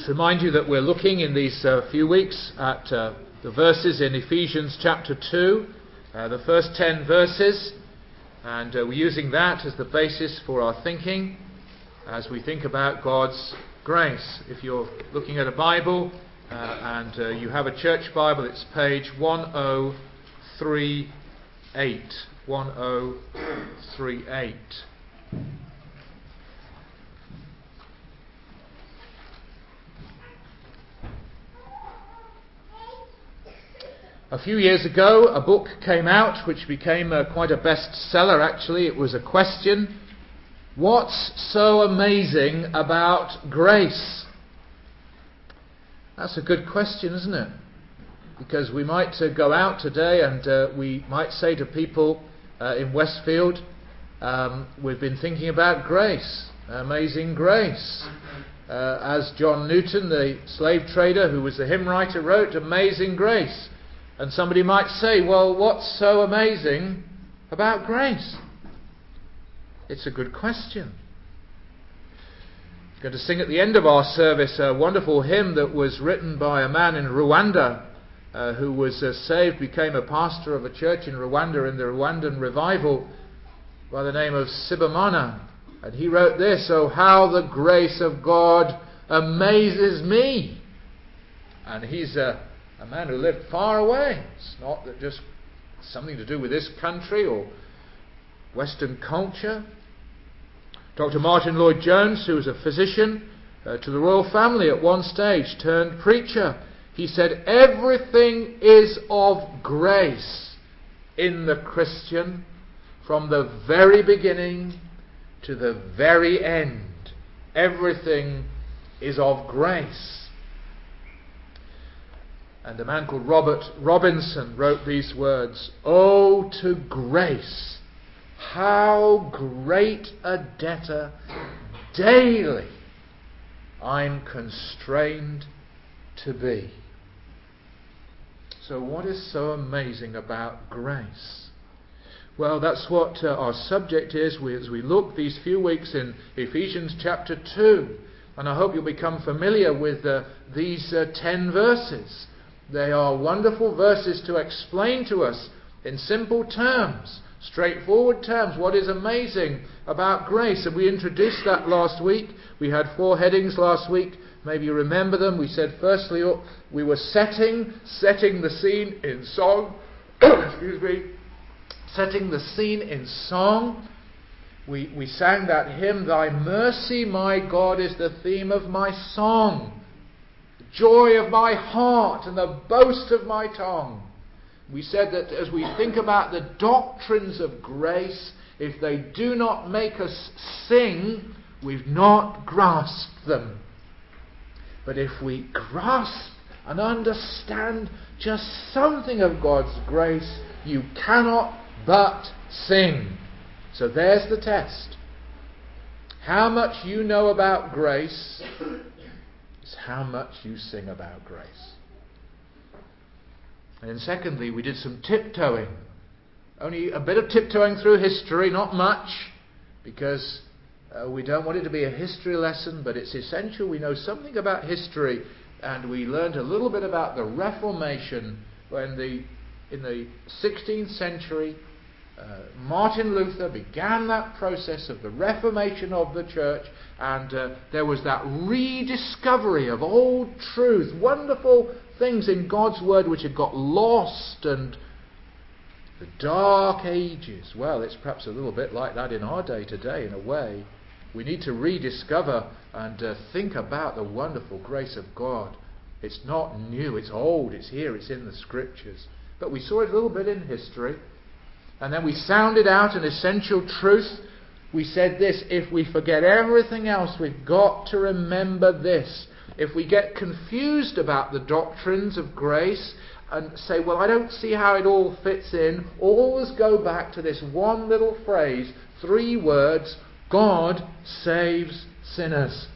Just remind you that we're looking in these few weeks at the verses in Ephesians chapter 2, the first 10 verses, and we're using that as the basis for our thinking as we think about God's grace. If you're looking at a Bible and you have a church Bible, it's page 1038. 1038. A few years ago, a book came out which became quite a bestseller, actually. It was a question: what's so amazing about grace? That's a good question, isn't it? Because we might go out today and we might say to people in Westfield, we've been thinking about grace, amazing grace. As John Newton, the slave trader who was the hymn writer, wrote, Amazing Grace. And somebody might say, well, what's so amazing about grace? It's a good question. I'm going to sing at the end of our service a wonderful hymn that was written by a man in Rwanda who was saved, became a pastor of a church in Rwanda in the Rwandan revival by the name of Sibomana. And he wrote this: "Oh, how the grace of God amazes me." And he's a man who lived far away. It's not that just something to do with this country or Western culture. Dr. Martin Lloyd-Jones, who was a physician to the royal family at one stage, turned preacher. He said, everything is of grace in the Christian from the very beginning to the very end. Everything is of grace. And a man called Robert Robinson wrote these words: "Oh, to grace, how great a debtor daily I'm constrained to be." So what is so amazing about grace? Well, that's what our subject is as we look these few weeks in Ephesians chapter 2. And I hope you'll become familiar with these 10 verses. They are wonderful verses to explain to us in simple terms, straightforward terms, what is amazing about grace. And we introduced that last week. We had 4 headings last week. Maybe you remember them. We said, firstly, we were setting the scene in song. Excuse me. Setting the scene in song. We sang that hymn, "Thy mercy, my God, is the theme of my song. Joy of my heart and the boast of my tongue." We said that as we think about the doctrines of grace, if they do not make us sing, we've not grasped them. But if we grasp and understand just something of God's grace, you cannot but sing. So there's the test. How much you know about grace is how much you sing about grace. And then secondly, we did some tiptoeing. Only a bit of tiptoeing through history, not much, because we don't want it to be a history lesson, but it's essential we know something about history. And we learned a little bit about the Reformation when in the 16th century, Martin Luther began that process of the Reformation of the church, and there was that rediscovery of old truth, wonderful things in God's Word which had got lost, and the Dark Ages. Well, it's perhaps a little bit like that in our day today, in a way. We need to rediscover and think about the wonderful grace of God. It's not new, it's old, it's here, it's in the Scriptures. But we saw it a little bit in history. And then we sounded out an essential truth. We said this: if we forget everything else, we've got to remember this. If we get confused about the doctrines of grace and say, well, I don't see how it all fits in, always go back to this one little phrase, 3 words: God saves sinners.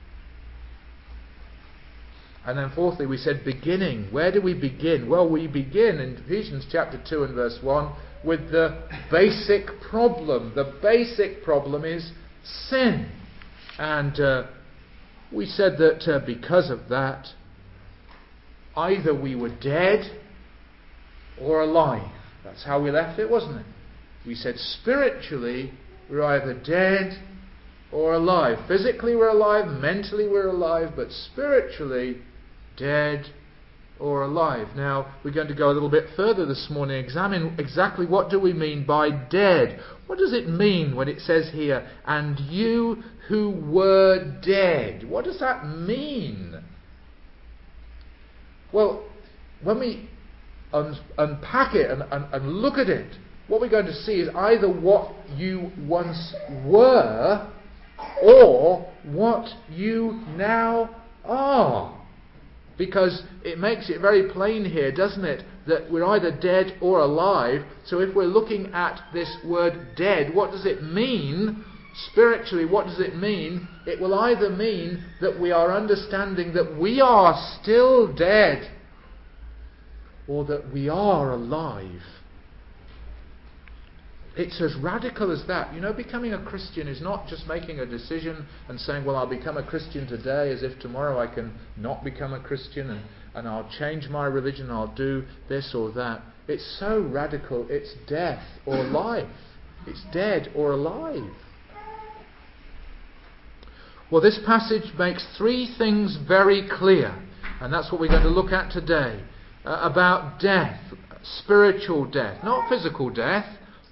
And then fourthly, we said beginning. Where do we begin? Well, we begin in Ephesians chapter 2 and verse 1 with the basic problem. The basic problem is sin. And We said that because of that, either we were dead or alive. That's how we left it, wasn't it? We said spiritually we're either dead or alive. Physically we're alive, mentally we're alive, but spiritually dead or alive. Now we're going to go a little bit further this morning, examine exactly what do we mean by dead. What does it mean when it says here, and you who were dead? What does that mean? Well, when we unpack it and look at it, what we're going to see is either what you once were or what you now are. Because it makes it very plain here, doesn't it, that we're either dead or alive. So if we're looking at this word dead, what does it mean? Spiritually, what does it mean? It will either mean that we are understanding that we are still dead, or that we are alive. It's as radical as that. You know, becoming a Christian is not just making a decision and saying, well, I'll become a Christian today, as if tomorrow I can not become a Christian, and I'll change my religion, I'll do this or that. It's so radical. It's death or life. It's dead or alive. Well, this passage makes three things very clear, and that's what we're going to look at today. About death, spiritual death, not physical death,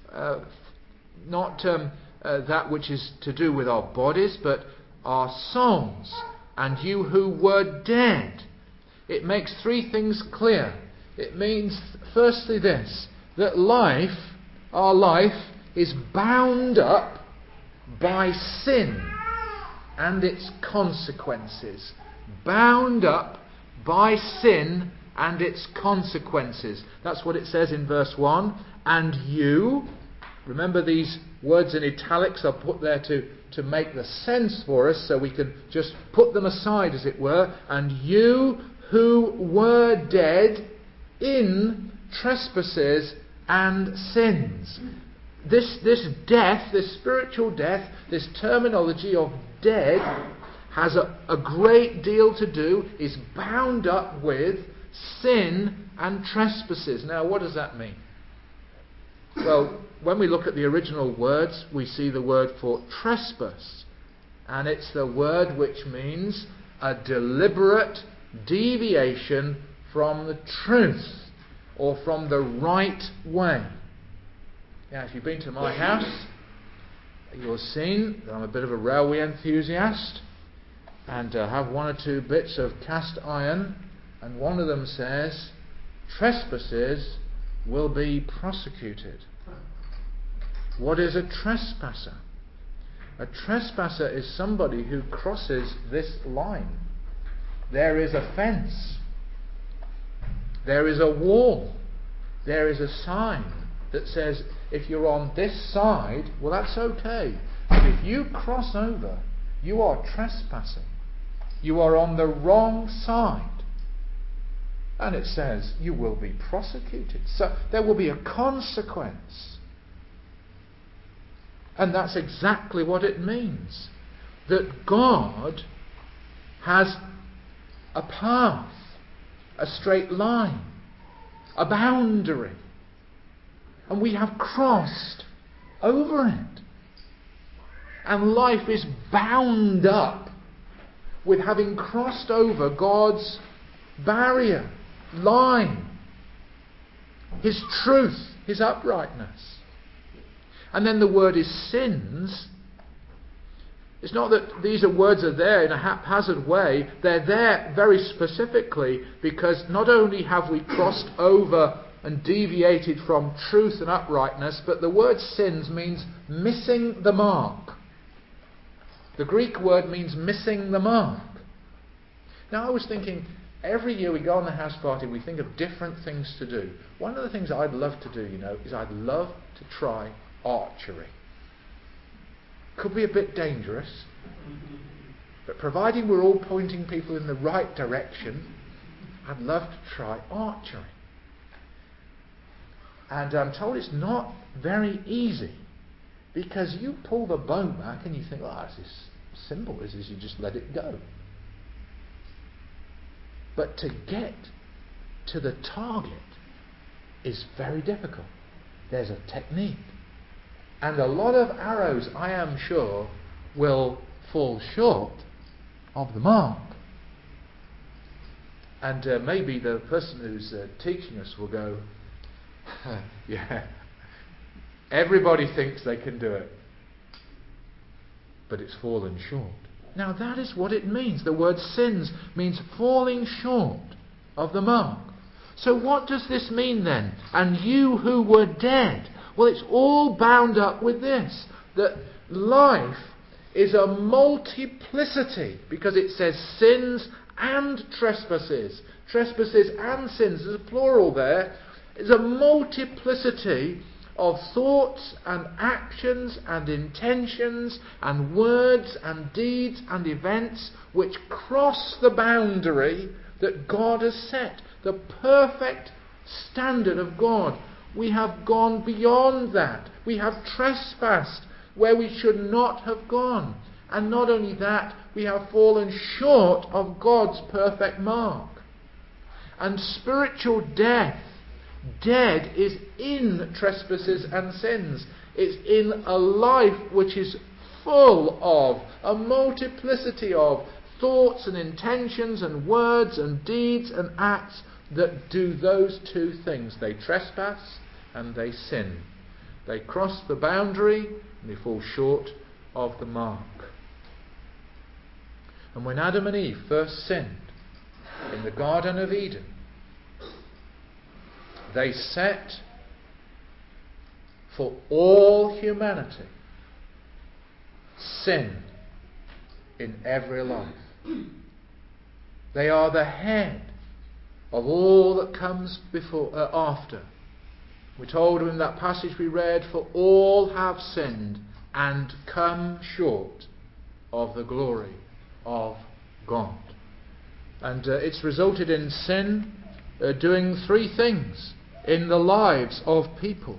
not that which is to do with our bodies, but our souls. And you who were dead. It makes three things clear. It means, firstly, this, that life, our life, is bound up by sin and its consequences. Bound up by sin and its consequences. That's what it says in verse 1. And you, remember these words in italics are put there to make the sense for us, so we can just put them aside, as it were. And you who were dead in trespasses and sins. This death, this spiritual death, this terminology of dead, has a great deal to do, is bound up with sin and trespasses. Now, what does that mean? Well, when we look at the original words, we see the word for trespass. And it's the word which means a deliberate deviation from the truth or from the right way. Now, if you've been to my house, you'll have seen that I'm a bit of a railway enthusiast and have one or two bits of cast iron, and one of them says, "Trespassers will be prosecuted." What is a trespasser? A trespasser is somebody who crosses this line. There is a fence. There is a wall. There is a sign that says, if you're on this side, well, that's okay. But if you cross over, you are trespassing. You are on the wrong side. And it says, you will be prosecuted. So there will be a consequence. And that's exactly what it means. That God has a path, a straight line, a boundary. And we have crossed over it. And life is bound up with having crossed over God's barrier, line, His truth, His uprightness. And then the word is sins. It's not that these words are there in a haphazard way. They're there very specifically because not only have we crossed over and deviated from truth and uprightness, but the word sins means missing the mark. The Greek word means missing the mark. Now, I was thinking, every year we go on the house party, we think of different things to do. One of the things I'd love to do, is I'd love to try archery. Could be a bit dangerous, but providing we're all pointing people in the right direction, I'd love to try archery. And I'm told it's not very easy, because you pull the bow back and you think, this is simple, this is you just let it go. But to get to the target is very difficult. There's a technique. And a lot of arrows, I am sure, will fall short of the mark. And maybe the person who's teaching us will go, yeah, everybody thinks they can do it, but it's fallen short. Now that is what it means. The word sins means falling short of the mark. So what does this mean then? And you who were dead. Well, it's all bound up with this, that life is a multiplicity, because it says sins and trespasses. Trespasses and sins. There's a plural there. It's a multiplicity of thoughts and actions and intentions and words and deeds and events which cross the boundary that God has set. The perfect standard of God. We have gone beyond that. We have trespassed where we should not have gone. And not only that, we have fallen short of God's perfect mark. And spiritual death, dead, is in trespasses and sins. It's in a life which is full of a multiplicity of thoughts and intentions and words and deeds and acts that do those two things. They trespass and they sin. They cross the boundary and they fall short of the mark. And when Adam and Eve first sinned in the Garden of Eden, they set for all humanity sin in every life. They are the head of all that comes after. We're told in that passage we read, for all have sinned and come short of the glory of God. And it's resulted in sin doing three things in the lives of people.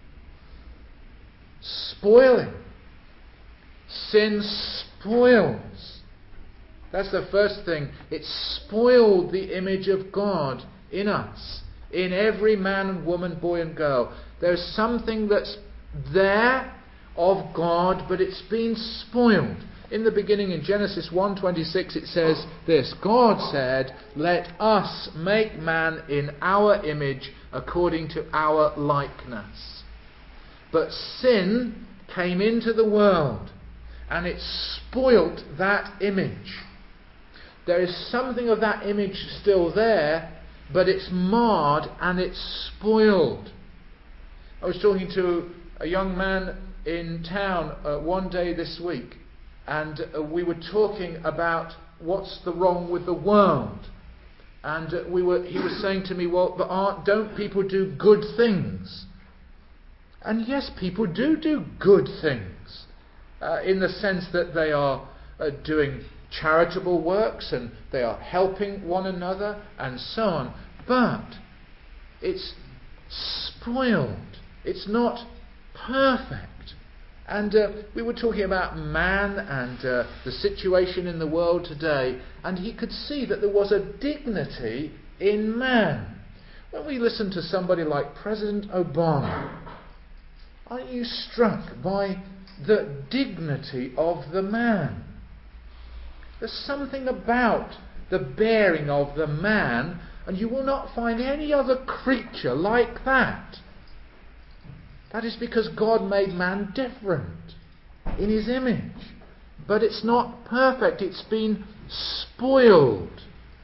Spoiling. Sin spoils. That's the first thing. It spoiled the image of God in us, in every man and woman, boy and girl. There's something that's there of God, but it's been spoiled. In the beginning, in Genesis 1:26, it says this: God said, "Let us make man in our image, according to our likeness." But sin came into the world, and it spoilt that image. There is something of that image still there, but it's marred and it's spoiled. I was talking to a young man in town one day this week, and we were talking about what's the wrong with the world. And he was saying to me, well, but don't people do good things? And yes, people do good things, in the sense that they are doing charitable works and they are helping one another and so on. But it's spoiled. It's not perfect. And we were talking about man and the situation in the world today, and he could see that there was a dignity in man. When we listen to somebody like President Obama, aren't you struck by the dignity of the man? There's something about the bearing of the man, and you will not find any other creature like that. That is because God made man different in his image. But it's not perfect. It's been spoiled.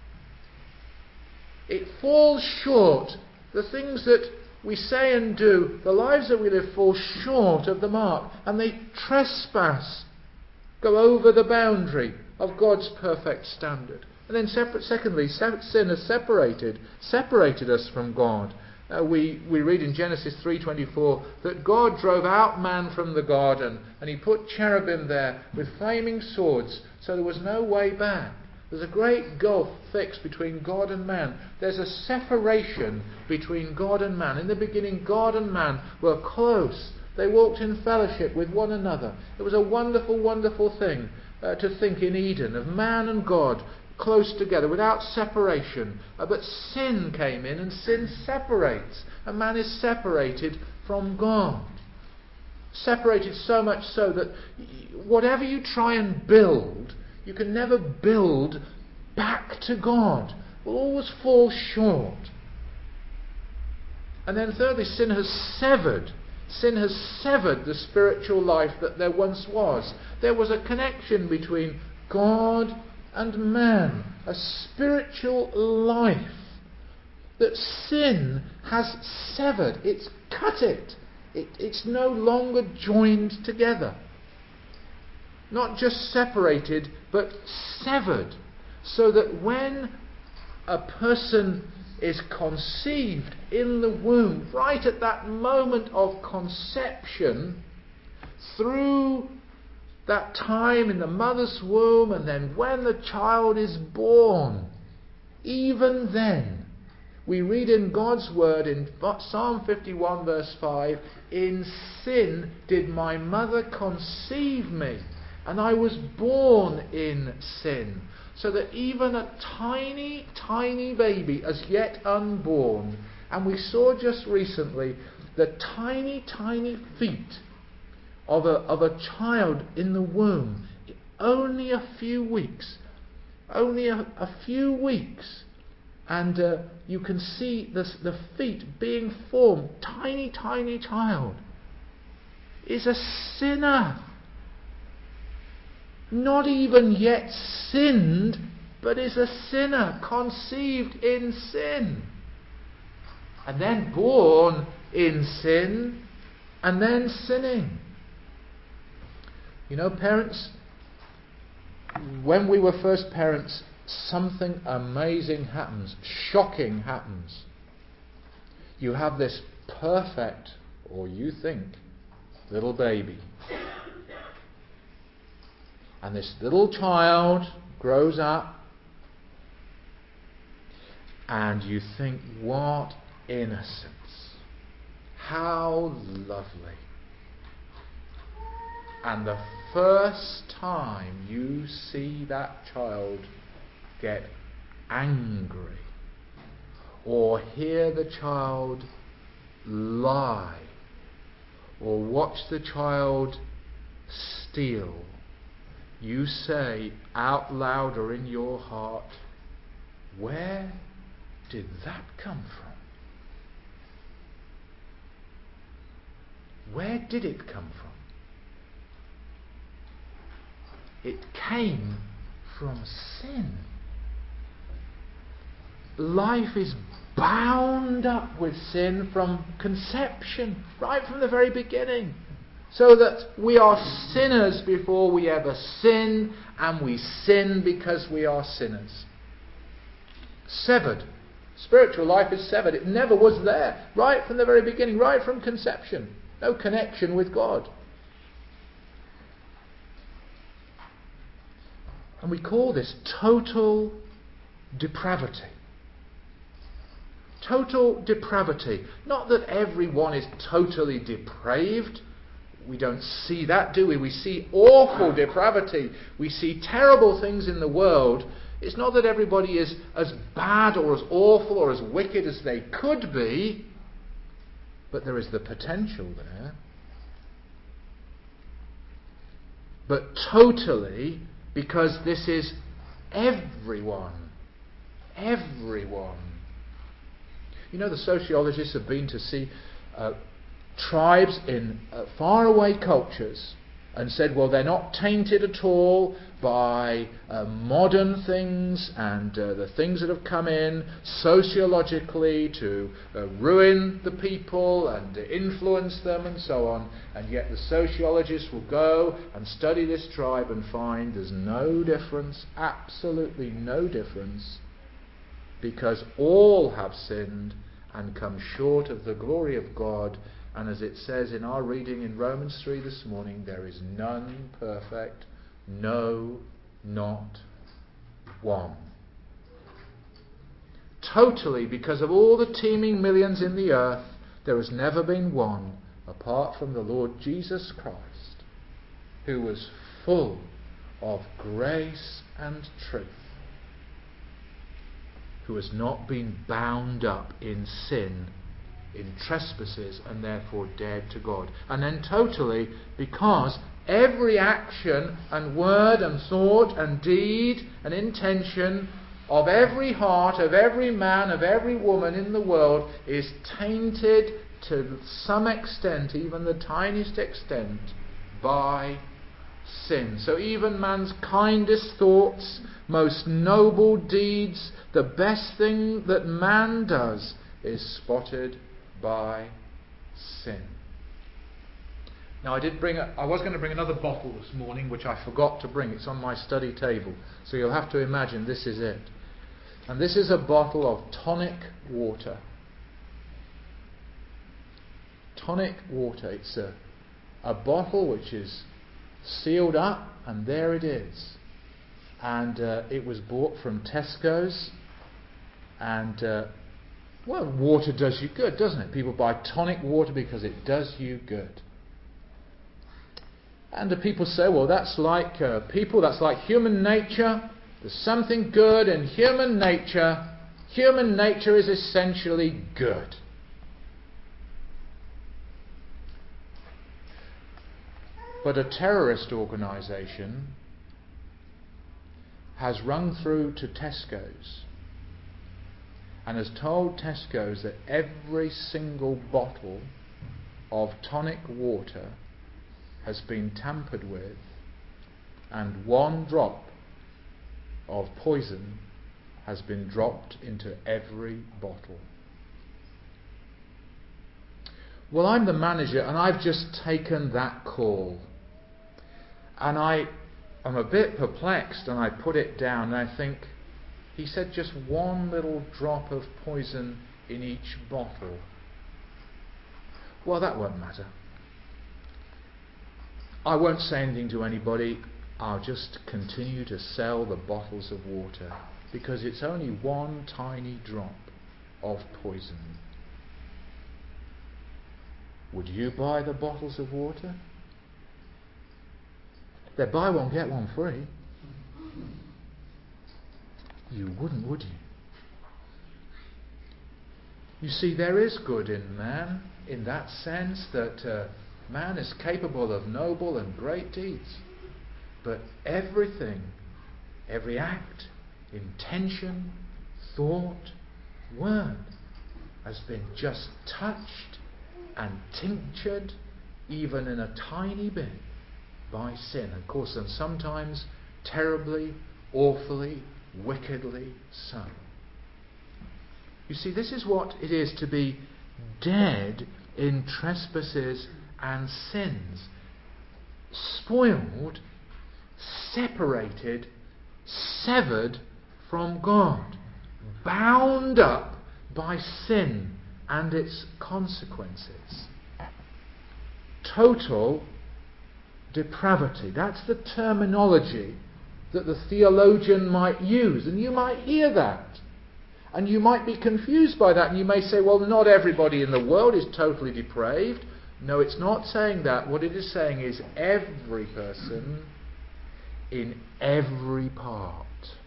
It falls short. The things that we say and do, the lives that we live, fall short of the mark. And they trespass, go over the boundary of God's perfect standard. And then secondly, sin has separated us from God. We read in Genesis 3:24 that God drove out man from the garden, and he put cherubim there with flaming swords, so there was no way back. There's a great gulf fixed between God and man. There's a separation between God and man. In the beginning, God and man were close. They walked in fellowship with one another. It was a wonderful, wonderful thing to think in Eden of man and God close together, without separation. But sin came in, and sin separates. A man is separated from God. Separated so much so that whatever you try and build, you can never build back to God. Will always fall short. And then thirdly, sin has severed. Sin has severed the spiritual life that there once was. There was a connection between God and man, a spiritual life that sin has severed. It's cut it. It's no longer joined together. Not just separated, but severed. So that when a person is conceived in the womb, right at that moment of conception, through that time in the mother's womb, and then when the child is born, even then, we read in God's word in Psalm 51 verse 5, "In sin did my mother conceive me, and I was born in sin." So that even a tiny, tiny baby, as yet unborn, and we saw just recently the tiny, tiny feet of a child in the womb, only a few weeks, and you can see the feet being formed. Tiny, tiny child is a sinner. Not even yet sinned, but is a sinner, conceived in sin, and then born in sin, and then sinning. You know, parents, when we were first parents, something amazing happens, shocking happens. You have this perfect, or you think, little baby. And this little child grows up, and you think, what innocence. How lovely. And the first time you see that child get angry, or hear the child lie, or watch the child steal, you say out loud or in your heart, where did that come from? Where did it come from? It came from sin. Life is bound up with sin from conception, right from the very beginning. So that we are sinners before we ever sin, and we sin because we are sinners. Severed. Spiritual life is severed. It never was there. Right from the very beginning, right from conception. No connection with God. And we call this total depravity. Total depravity. Not that everyone is totally depraved. We don't see that, do we? We see awful depravity. We see terrible things in the world. It's not that everybody is as bad or as awful or as wicked as they could be, but there is the potential there. But totally, because this is everyone. Everyone. You know, the sociologists have been to see tribes in faraway cultures and said, well, they're not tainted at all by modern things and the things that have come in sociologically to ruin the people and influence them and so on. And yet the sociologists will go and study this tribe and find there's no difference, absolutely no difference, because all have sinned and come short of the glory of God. And as it says in our reading in Romans 3 this morning, there is none perfect, no, not one. Totally, because of all the teeming millions in the earth, there has never been one apart from the Lord Jesus Christ, who was full of grace and truth. who has not been bound up in sin, in trespasses, and therefore dead to God. And then totally, because every action and word and thought and deed and intention of every heart, of every man, of every woman in the world is tainted to some extent, even the tiniest extent, by sin. So even man's kindest thoughts, most noble deeds, the best thing that man does is spotted by sin. Now I was going to bring another bottle this morning, which I forgot to bring. It's on my study table. So you'll have to imagine this is it. And this is a bottle of tonic water. Tonic water. It's a bottle which is sealed up, and there it is. And it was bought from Tesco's. And well, water does you good, doesn't it? People buy tonic water because it does you good. And the people say, well, that's like that's like human nature. There's something good in human nature. Human nature is essentially good. But a terrorist organisation has rung through to Tesco's and has told Tesco's that every single bottle of tonic water has been tampered with, and one drop of poison has been dropped into every bottle. Well, I'm the manager, and I've just taken that call. And I'm a bit perplexed, and I put it down, and I think, he said just one little drop of poison in each bottle. Well, that won't matter. I won't say anything to anybody. I'll just continue to sell the bottles of water, because it's only one tiny drop of poison. Would you buy the bottles of water? They're buy one, get one free. You wouldn't, would you? You see, there is good in man, in that sense that man is capable of noble and great deeds. But everything, every act, intention, thought, word has been just touched and tinctured, even in a tiny bit, by sin. Of course, and sometimes terribly, awfully, wickedly so. You see, this is what it is to be dead in trespasses and sins. Spoiled, separated, severed from God. Bound up by sin and its consequences. Total depravity. That's the terminology that the theologian might use. And you might hear that. And you might be confused by that. And you may say, well, not everybody in the world is totally depraved. No, it's not saying that. What it is saying is every person in every part.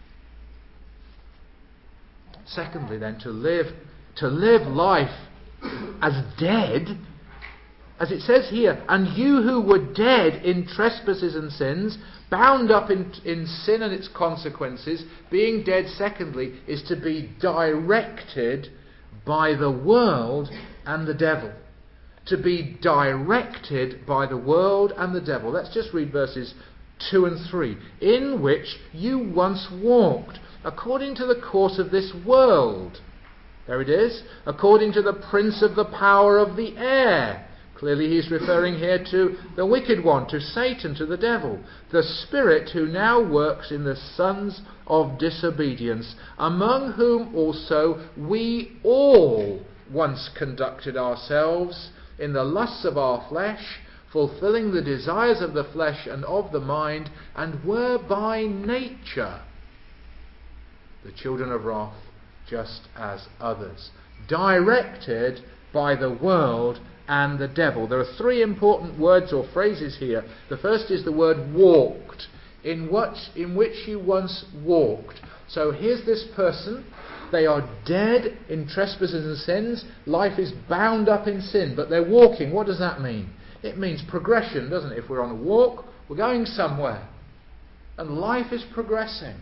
Secondly, then, to live life as dead, as it says here, and you who were dead in trespasses and sins, bound up in sin and its consequences, being dead, secondly, is to be directed by the world and the devil. To be directed by the world and the devil. Let's just read verses 2 and 3. In which you once walked, according to the course of this world. There it is. According to the prince of the power of the air. Clearly he's referring here to the wicked one, to Satan, to the devil. The spirit who now works in the sons of disobedience, among whom also we all once conducted ourselves in the lusts of our flesh, fulfilling the desires of the flesh and of the mind, and were by nature the children of wrath, just as others. Directed by the world and the devil. There are three important words or phrases here. The first is the word walked, in which you once walked. So here's this person They are dead in trespasses and sins. Life is bound up in sin, but they're walking. What does that mean? It means progression, doesn't it? If we're on a walk, we're going somewhere. And life is progressing.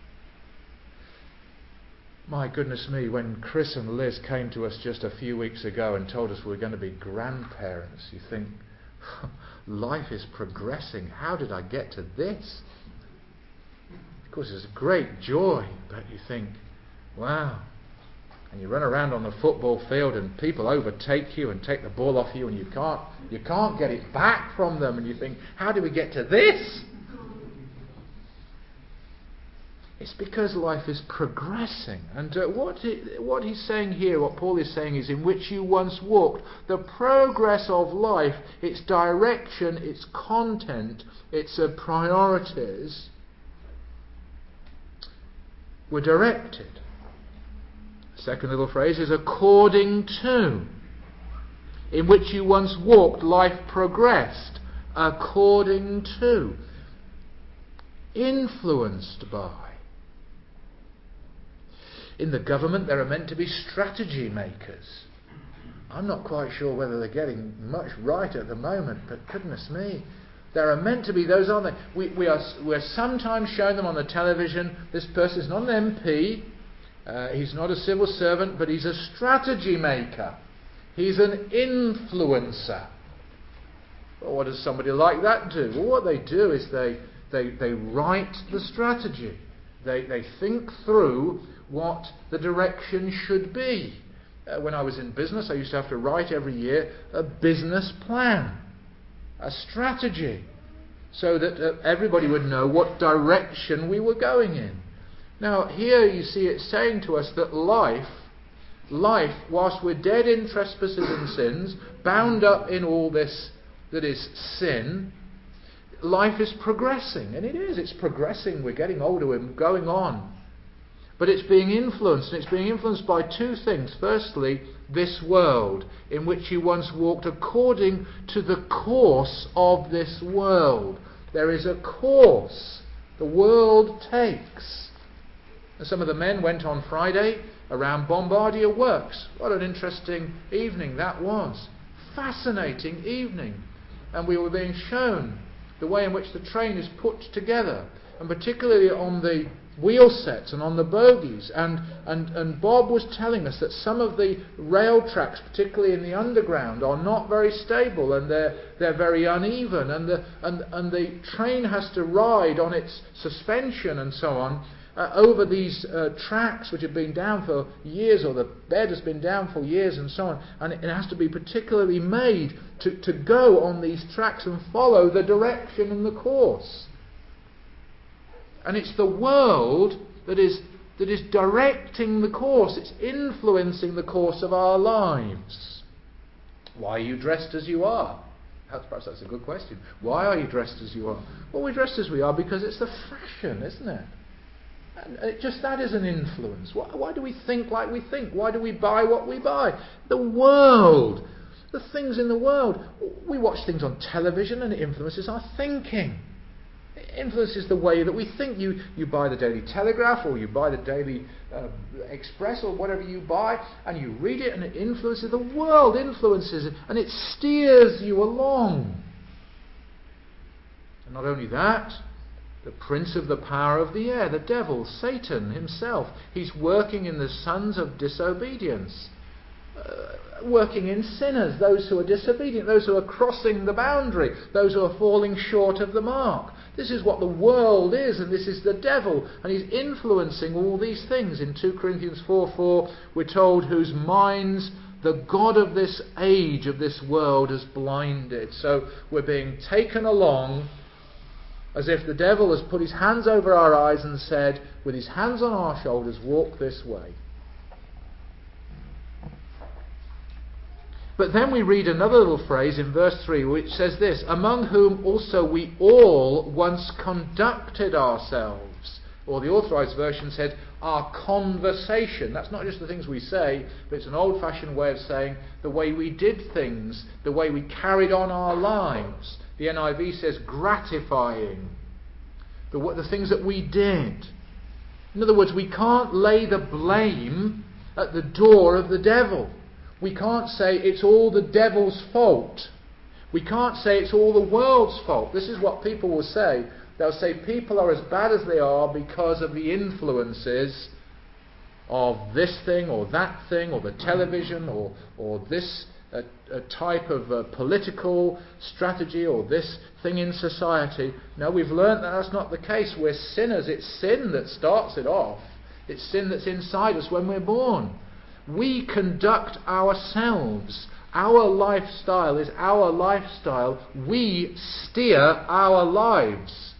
My goodness me, when Chris and Liz came to us just a few weeks ago and told us we were going to be grandparents, you think, life is progressing. How did I get to this? Of course, it's a great joy, but you think, wow. And you run around on the football field and people overtake you and take the ball off you and you can't get it back from them, and you think, how do we get to this? It's because life is progressing. And what he's saying here, what Paul is saying, is in which you once walked. The progress of life, its direction, its content, its priorities were directed. The second little phrase is according to. In which you once walked, life progressed. According to. Influenced by. In the government, there are meant to be strategy makers. I'm not quite sure whether they're getting much right at the moment, but goodness me, there are meant to be those, aren't they? We're sometimes showing them on the television. This person is not an MP, he's not a civil servant, but he's a strategy maker. He's an influencer. Well, what does somebody like that do? Well, what they do is they write the strategy. They think through what the direction should be. When I was in business, I used to have to write every year a business plan, a strategy, so that everybody would know what direction we were going in. Now, here you see it saying to us that life, whilst we're dead in trespasses and sins, bound up in all this that is sin, life is progressing. And it is, it's progressing. We're getting older, we're going on. But it's being influenced, and it's being influenced by two things. Firstly, this world in which you once walked according to the course of this world. There is a course the world takes. And some of the men went on Friday around Bombardier Works. What an interesting evening that was. Fascinating evening. And we were being shown the way in which the train is put together, and particularly on the wheel sets and on the bogies, and Bob was telling us that some of the rail tracks, particularly in the underground, are not very stable, and they're very uneven, and the train has to ride on its suspension and so on over these tracks which have been down for years, or the bed has been down for years and so on, and it has to be particularly made to go on these tracks and follow the direction and the course. And it's the world that is directing the course. It's influencing the course of our lives. Why are you dressed as you are? Perhaps that's a good question. Why are you dressed as you are? Well, we're dressed as we are because it's the fashion, isn't it? And that is an influence. Why do we think like we think? Why do we buy what we buy? The world. The things in the world. We watch things on television and it influences our thinking. It influences the way that we think. You buy the Daily Telegraph, or you buy the Daily Express, or whatever you buy, and you read it, and it influences. The world influences it, and it steers you along. And not only that, the prince of the power of the air, the devil, Satan himself, he's working in the sons of disobedience. Working in sinners, those who are disobedient, those who are crossing the boundary, those who are falling short of the mark. This is what the world is, and this is the devil, and he's influencing all these things. In 2 Corinthians 4:4 we're told, whose minds the God of this age, of this world, has blinded. So we're being taken along as if the devil has put his hands over our eyes and said, with his hands on our shoulders, walk this way. But then we read another little phrase in verse 3 which says this, among whom also we all once conducted ourselves. Or the Authorised Version said, our conversation. That's not just the things we say, but it's an old-fashioned way of saying the way we did things, the way we carried on our lives. The NIV says gratifying. The things that we did. In other words, we can't lay the blame at the door of the devil. We can't say it's all the devil's fault. We can't say it's all the world's fault. This is what people will say. They'll say people are as bad as they are because of the influences of this thing or that thing or the television or this type of political strategy or this thing in society. No, we've learnt that that's not the case. We're sinners. It's sin that starts it off. It's sin that's inside us when we're born. We conduct ourselves. Our lifestyle is our lifestyle. We steer our lives.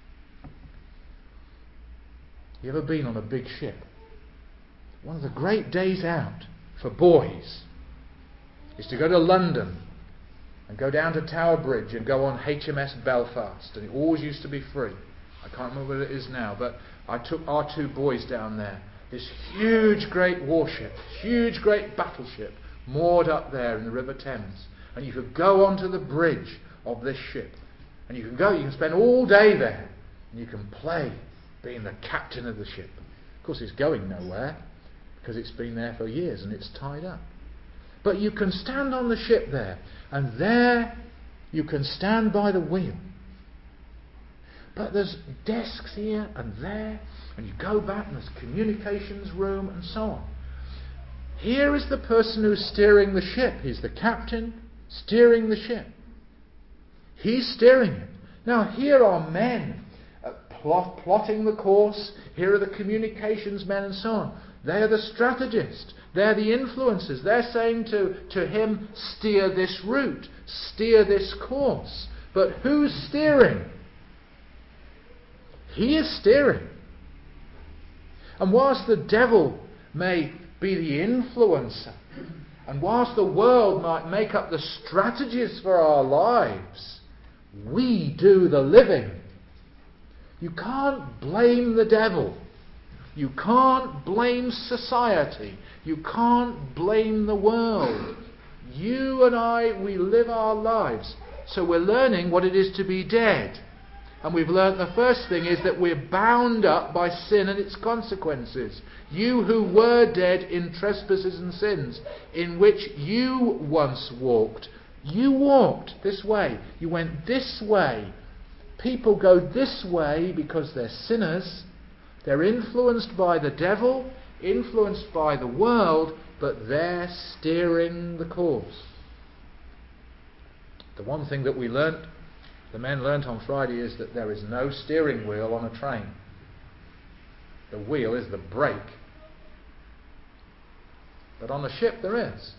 You ever been on a big ship? One of the great days out for boys is to go to London and go down to Tower Bridge and go on HMS Belfast. And it always used to be free. I can't remember what it is now, but I took our two boys down there. This huge great warship, huge great battleship, moored up there in the River Thames. And you could go onto the bridge of this ship. And you can spend all day there. And you can play being the captain of the ship. Of course, it's going nowhere, because it's been there for years and it's tied up. But you can stand on the ship there, and there you can stand by the wheel. But there's desks here and there, and you go back and there's communications room and so on. Here is the person who's steering the ship. He's the captain steering the ship. He's steering it. Now here are men plotting the course. Here are the communications men and so on. They are the strategists. They're the influencers. They're saying to him, steer this route, steer this course. But who's steering? He is steering. And whilst the devil may be the influencer, and whilst the world might make up the strategies for our lives, we do the living. You can't blame the devil. You can't blame society. You can't blame the world. You and I, we live our lives. So we're learning what it is to be dead. And we've learned the first thing is that we're bound up by sin and its consequences. You who were dead in trespasses and sins, in which you once walked. You walked this way. You went this way. People go this way because they're sinners. They're influenced by the devil, influenced by the world, but they're steering the course. The one thing that the men learnt on Friday, is that there is no steering wheel on a train. The wheel is the brake. But on a ship there is.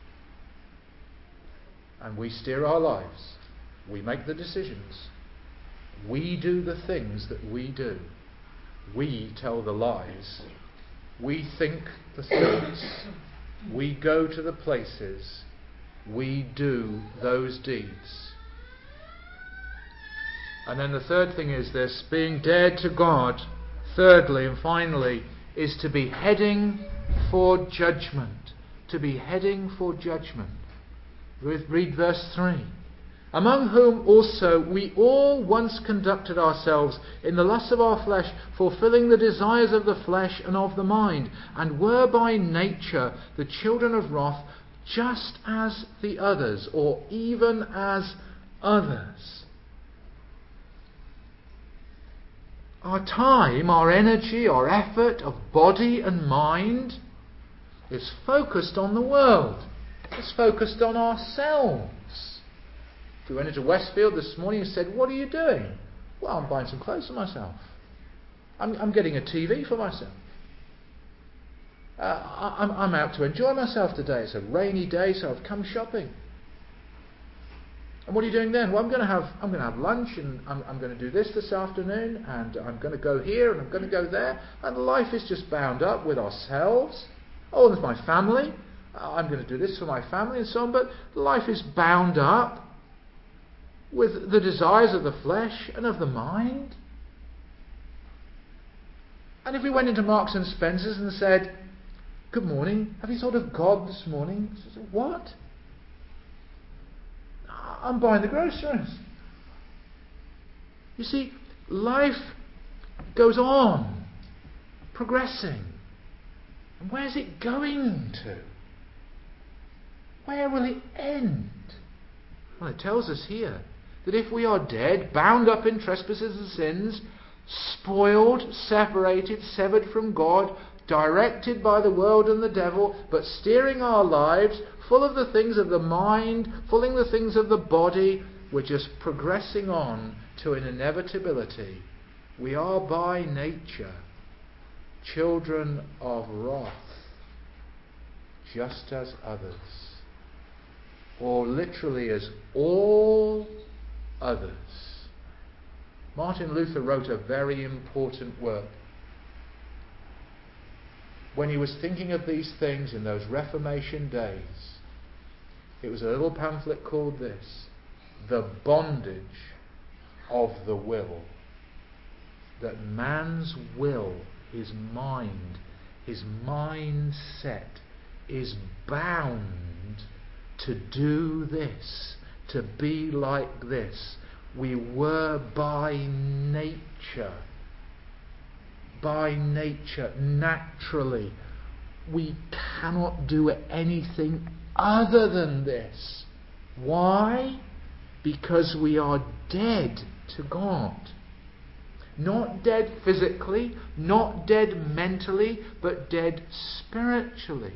And we steer our lives. We make the decisions. We do the things that we do. We tell the lies. We think the thoughts. We go to the places. We do those deeds. And then the third thing is this, being dead to God. Thirdly and finally, is to be heading for judgment. To be heading for judgment. Read verse 3. Among whom also we all once conducted ourselves in the lusts of our flesh, fulfilling the desires of the flesh and of the mind, and were by nature the children of wrath, just as the others, or even as others. Our time, our energy, our effort of body and mind is focused on the world. It's focused on ourselves. If we went into Westfield this morning and said, "What are you doing?" "Well, I'm buying some clothes for myself. I'm getting a TV for myself. I'm out to enjoy myself today. It's a rainy day, so I've come shopping." And what are you doing then? "Well, I'm going to have lunch, and I'm going to do this afternoon, and I'm going to go here, and I'm going to go there." And life is just bound up with ourselves. "Oh, there's my family. I'm going to do this for my family," and so on. But life is bound up with the desires of the flesh and of the mind. And if we went into Marks and Spencer's and said, "Good morning, have you thought of God this morning?" I said, "What?" "I'm buying the groceries." You see, life goes on. progressing. And where's it going to? Where will it end? Well, it tells us here that if we are dead, bound up in trespasses and sins, spoiled, separated, severed from God, directed by the world and the devil, but steering our lives, full of the things of the mind, full of the things of the body, we're just progressing on to an inevitability. We are by nature children of wrath, just as others. Or literally as all others. Martin Luther wrote a very important work. When he was thinking of these things in those Reformation days, it was a little pamphlet called this: The Bondage of the Will. That man's will, his mind, his mindset is bound to do this, to be like this. We were by nature, naturally. We cannot do anything other than this. Why? Because we are dead to God. Not dead physically, not dead mentally, but dead spiritually.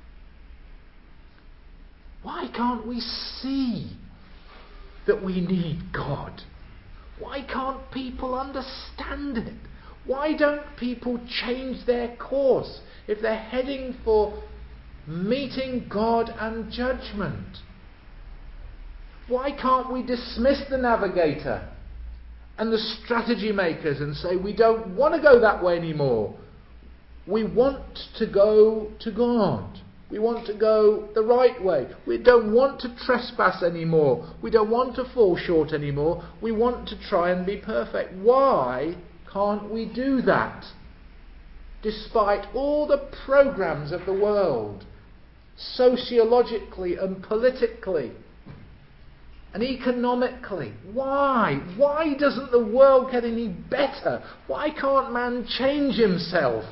Why can't we see that we need God? Why can't people understand it? Why don't people change their course if they're heading for meeting God and judgment? Why can't we dismiss the navigator and the strategy makers and say, we don't want to go that way anymore? We want to go to God. We want to go the right way. We don't want to trespass anymore. We don't want to fall short anymore. We want to try and be perfect. Why can't we do that? Despite all the programs of the world, sociologically and politically and economically. Why? Why doesn't the world get any better? Why can't man change himself?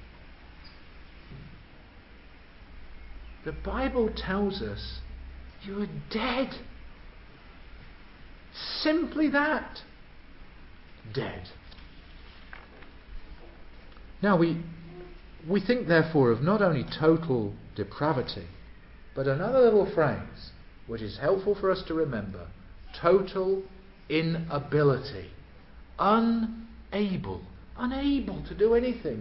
The Bible tells us you are dead. Simply that. Dead. Now we think therefore of not only total depravity, but another little phrase which is helpful for us to remember: total inability. Unable to do anything,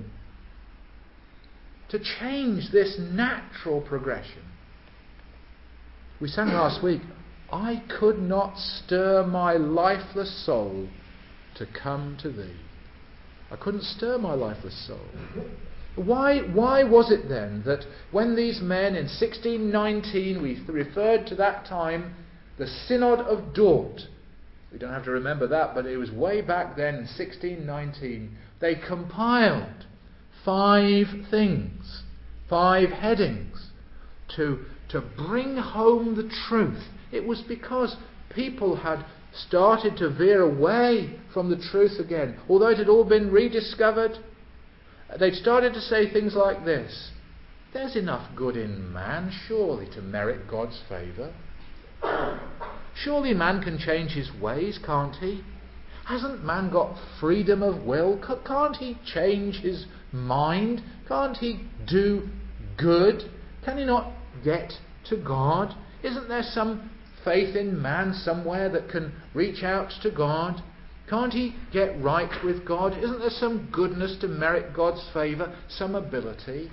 to change this natural progression. We sang last week, I could not stir my lifeless soul to come to thee. I couldn't stir my lifeless soul. Why was it then that when these men in 1619, we referred to that time, the Synod of Dort, we don't have to remember that, but it was way back then in 1619, they compiled 5 things, 5 headings to bring home the truth. It was because people had started to veer away from the truth again. Although it had all been rediscovered, they'd started to say things like this: there's enough good in man, surely, to merit God's favour. Surely man can change his ways, can't he? Hasn't man got freedom of will? Can't he change his mind? Can't he do good? Can he not get to God? Isn't there some faith in man somewhere that can reach out to God? Can't he get right with God? Isn't there some goodness to merit God's favour, some ability?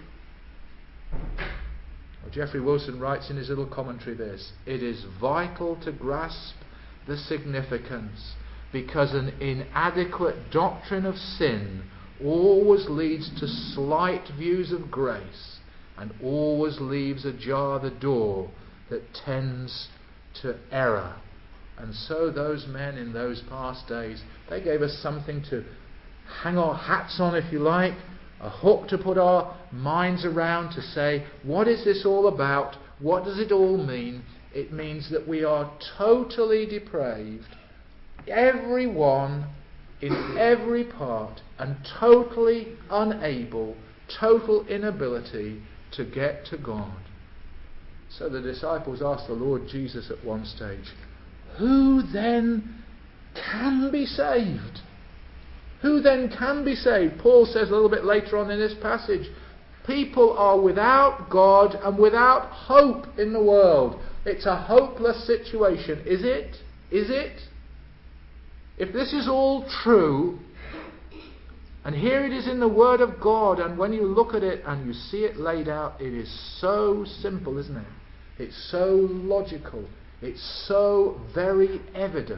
Well, Geoffrey Wilson writes in his little commentary this: it is vital to grasp the significance, because an inadequate doctrine of sin always leads to slight views of grace and always leaves ajar the door that tends to error. And so those men in those past days, they gave us something to hang our hats on, if you like, a hook to put our minds around, to say, what is this all about? What does it all mean? It means that we are totally depraved, everyone, in every part and totally unable, total inability to get to God. So the disciples asked the Lord Jesus at one stage, who then can be saved? Who then can be saved? Paul says a little bit later on in this passage, people are without God and without hope in the world. It's a hopeless situation. Is it? Is it? If this is all true, and here it is in the Word of God, and when you look at it and you see it laid out, it is so simple, isn't it? It's so logical. It's so very evident.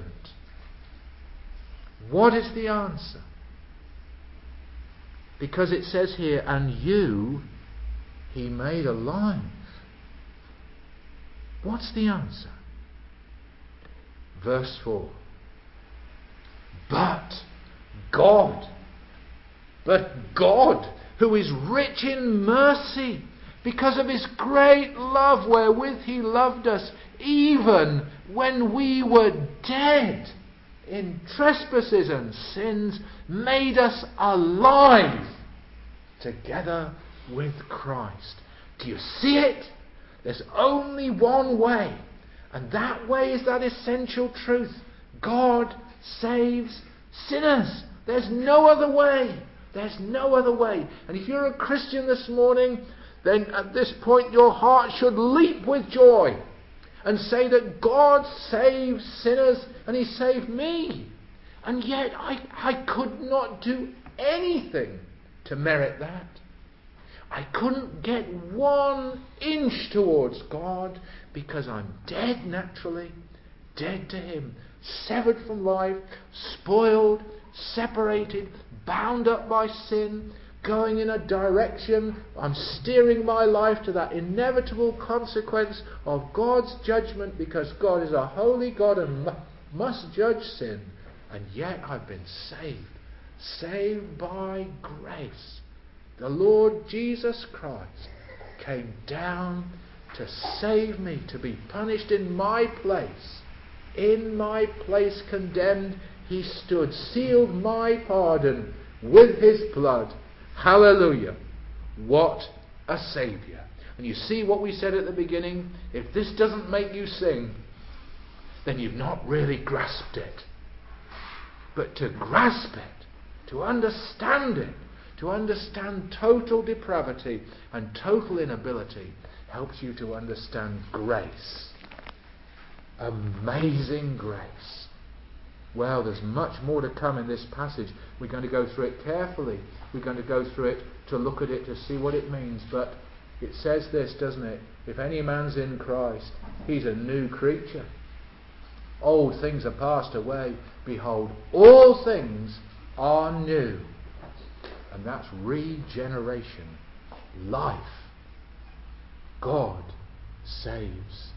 What is the answer? Because it says here, and you He made alive. What's the answer? Verse 4. But God, who is rich in mercy, because of His great love wherewith He loved us, even when we were dead in trespasses and sins, made us alive together with Christ. Do you see it? There's only one way, and that way is that essential truth. God saves sinners. There's no other way. There's no other way. And if you're a Christian this morning, then at this point your heart should leap with joy and say that God saves sinners, and He saved me. And yet I could not do anything to merit that. I couldn't get 1 inch towards God because I'm dead naturally, dead to Him, severed from life, spoiled, separated, bound up by sin, going in a direction. I'm steering my life to that inevitable consequence of God's judgment, because God is a holy God and must judge sin. And yet I've been saved by grace. The Lord Jesus Christ came down to save me, to be punished in my place. In my place condemned, He stood, sealed my pardon with His blood. Hallelujah. What a Saviour. And you see what we said at the beginning? If this doesn't make you sing, then you've not really grasped it. But to grasp it, to understand it, to understand total depravity and total inability, helps you to understand grace. Amazing grace. Well, there's much more to come in this passage. We're going to go through it carefully. We're going to go through it to look at it, to see what it means. But it says this, doesn't it? If any man's in Christ, he's a new creature. Old things are passed away. Behold, all things are new. And that's regeneration. Life. God saves